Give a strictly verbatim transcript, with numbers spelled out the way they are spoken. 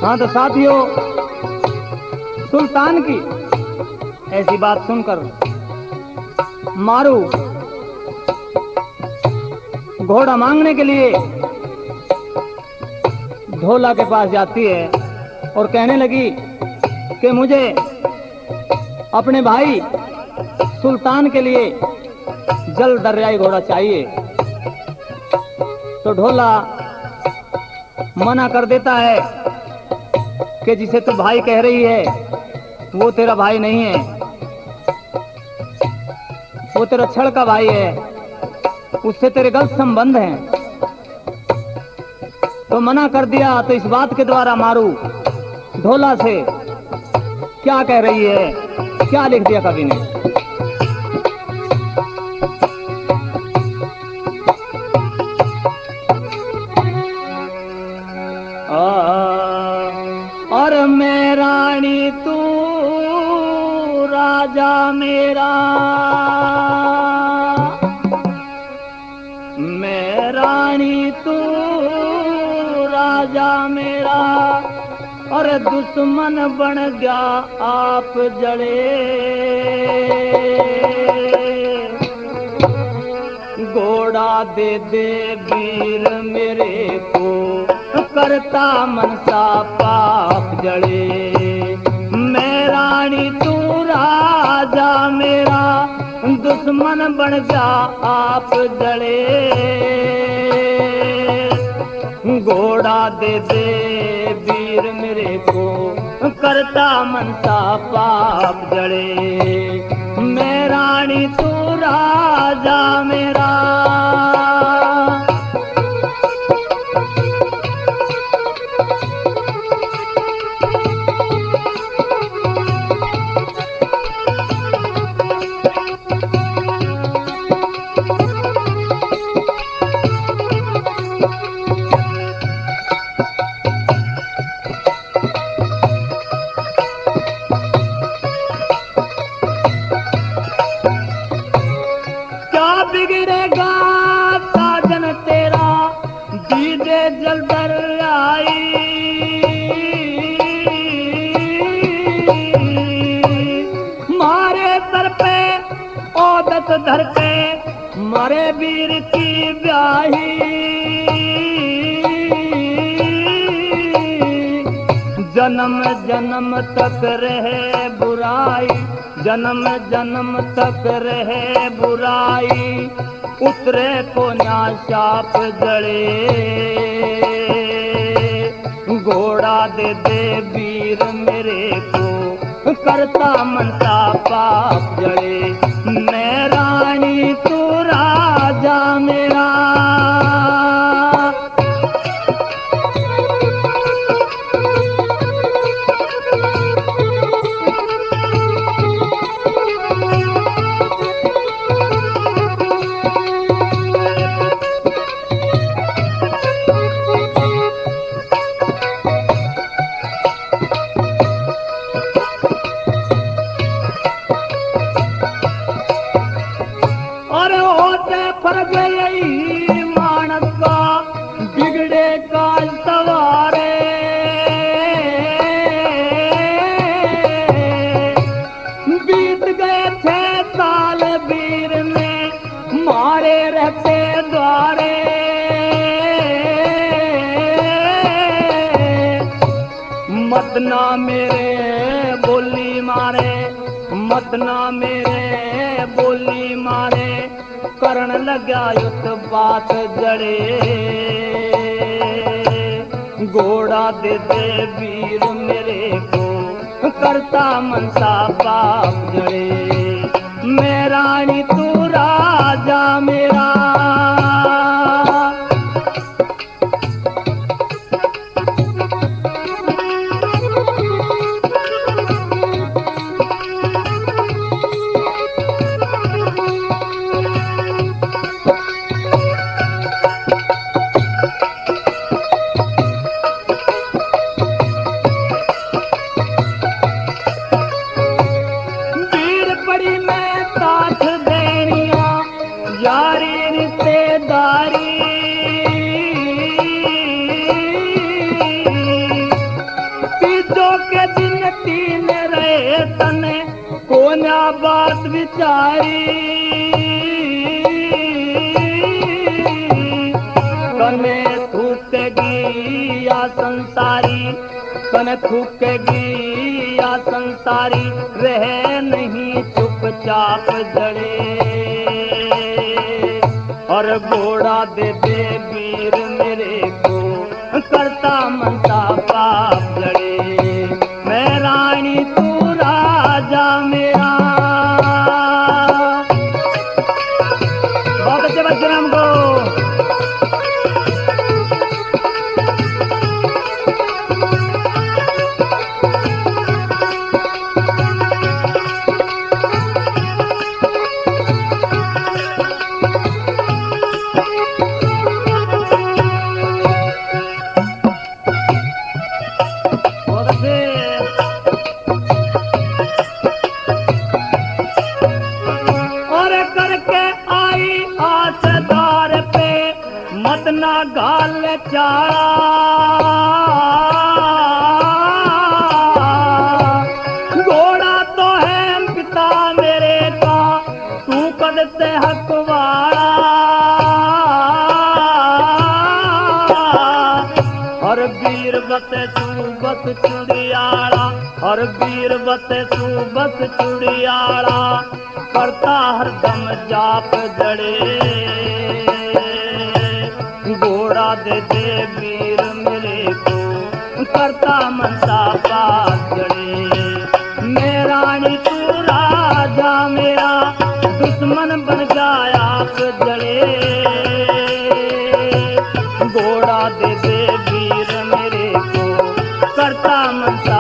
हाँ तो साथियों, सुल्तान की ऐसी बात सुनकर मारू घोड़ा मांगने के लिए ढोला के पास जाती है और कहने लगी कि मुझे अपने भाई सुल्तान के लिए जल दरियाई घोड़ा चाहिए। तो ढोला मना कर देता है कि जिसे तू भाई कह रही है वो तेरा भाई नहीं है, वो तेरा छड़ का भाई है, उससे तेरे गलत संबंध हैं। तो मना कर दिया। तो इस बात के द्वारा मारू ढोला से क्या कह रही है, क्या लिख दिया कवि ने। और मैं रानी तू राजा मेरा, मैं रानी तू राजा मेरा, और दुश्मन बन गया आप जड़े। घोड़ा दे दे वीर मेरे को, करता मनसा पाप जड़े। मैं रानी तू राजा मेरा, दुश्मन बन जा आप जड़े। घोड़ा दे दे वीर मेरे को, करता मनसा पाप जड़े। मैं रानी तू राजा मेरा। बिगड़ेगा साजन तेरा दीदे जल दरियाई। मारे सर पे औदत धर पे, मरे वीर की ब्याही। जन्म जन्म तक रहे बुराई, जन्म जन्म तक रहे बुराई, उतरे को ना शाप जड़े। घोड़ा दे दे वीर मेरे को, करता मनसा पाप जड़े। मैं रानी तू राजा मेरा। फर्ज यही मानस का बिगड़े काल सवारे। बीत गए छह साल वीर ने मारे रहते द्वारे। मत ना मेरे बोली मारे, मत ना मेरे बोली मारे, करण लगा युद्ध बात जड़े। घोड़ा दे दे वीर मेरे को, करता मनसा पाप जड़े। मैं रानी तू राजा मेरा। यारी रिश्ते विचारी कने थूकेगी या संसारी, कने थूकेगी या संसारी, रह नहीं चुपचाप जड़े। और घोड़ा दे दे वीर मेरे को, करता मनता पाप जड़े। मैं रानी तू राजा मेरा। बहुत अच्छे बच्चे हमको। ना गाल चाड़ा घोड़ा तो है पिता मेरे का, तू कद से हकवाड़ा। हर वीर बसे तू बस चुड़ियाड़ा, हर वीर बसे तू बस चुड़ियाड़ा, करता हरदम जाप जड़े। घोड़ा दे दे वीर मेरे को, करता मनसा पाप जड़े। मैं रानी तू राजा मेरा, दुश्मन बन जाया आप जड़े। घोड़ा दे दे वीर मेरे को, करता मनसा